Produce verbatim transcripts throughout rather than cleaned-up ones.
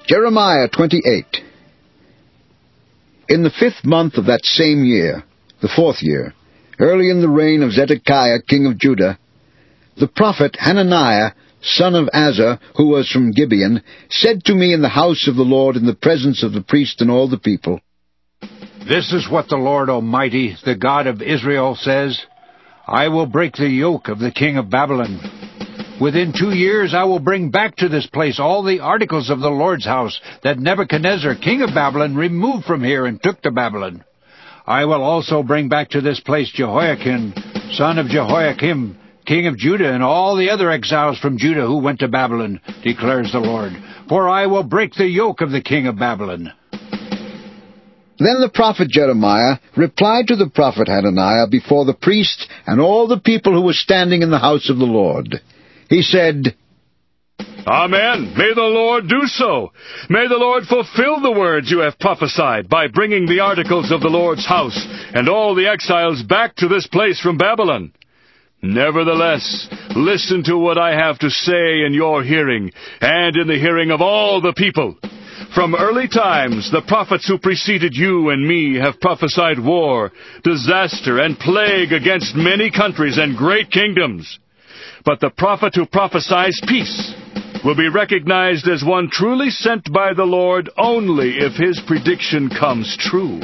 Jeremiah twenty-eight. In the fifth month of that same year, the fourth year, early in the reign of Zedekiah king of Judah, the prophet Hananiah, son of Azar, who was from Gibeon, said to me in the house of the Lord in the presence of the priest and all the people, This is what the Lord Almighty, the God of Israel, says, I will break the yoke of the king of Babylon. Within two years I will bring back to this place all the articles of the Lord's house that Nebuchadnezzar, king of Babylon, removed from here and took to Babylon. I will also bring back to this place Jehoiakim, son of Jehoiakim, king of Judah, and all the other exiles from Judah who went to Babylon, declares the Lord. For I will break the yoke of the king of Babylon. Then the prophet Jeremiah replied to the prophet Hananiah before the priest and all the people who were standing in the house of the Lord. He said, Amen. May the Lord do so. May the Lord fulfill the words you have prophesied by bringing the articles of the Lord's house and all the exiles back to this place from Babylon. Nevertheless, listen to what I have to say in your hearing and in the hearing of all the people. From early times, the prophets who preceded you and me have prophesied war, disaster, and plague against many countries and great kingdoms. But the prophet who prophesies peace will be recognized as one truly sent by the Lord only if his prediction comes true.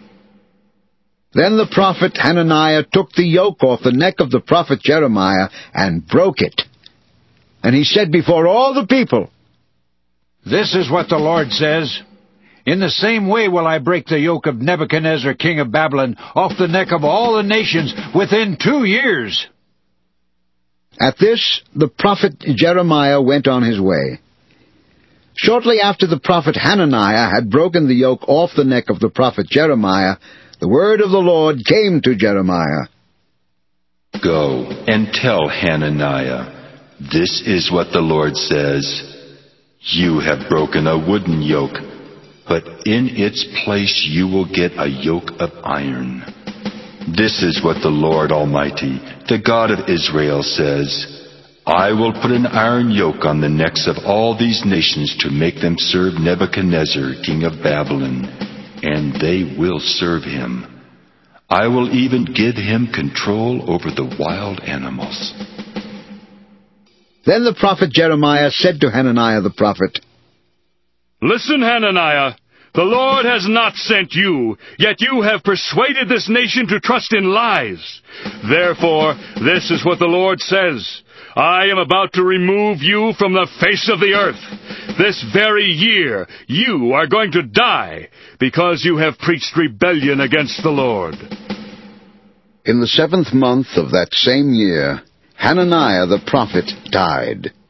Then the prophet Hananiah took the yoke off the neck of the prophet Jeremiah and broke it. And he said before all the people, This is what the Lord says. In the same way will I break the yoke of Nebuchadnezzar, king of Babylon, off the neck of all the nations within two years. At this, the prophet Jeremiah went on his way. Shortly after the prophet Hananiah had broken the yoke off the neck of the prophet Jeremiah, the word of the Lord came to Jeremiah. Go and tell Hananiah, this is what the Lord says. You have broken a wooden yoke, but in its place you will get a yoke of iron. This is what the Lord Almighty, the God of Israel, says. I will put an iron yoke on the necks of all these nations to make them serve Nebuchadnezzar, king of Babylon, and they will serve him. I will even give him control over the wild animals. Then the prophet Jeremiah said to Hananiah the prophet, Listen, Hananiah, the Lord has not sent you, yet you have persuaded this nation to trust in lies. Therefore, this is what the Lord says. I am about to remove you from the face of the earth. This very year you are going to die, because you have preached rebellion against the Lord. In the seventh month of that same year, Hananiah the prophet died.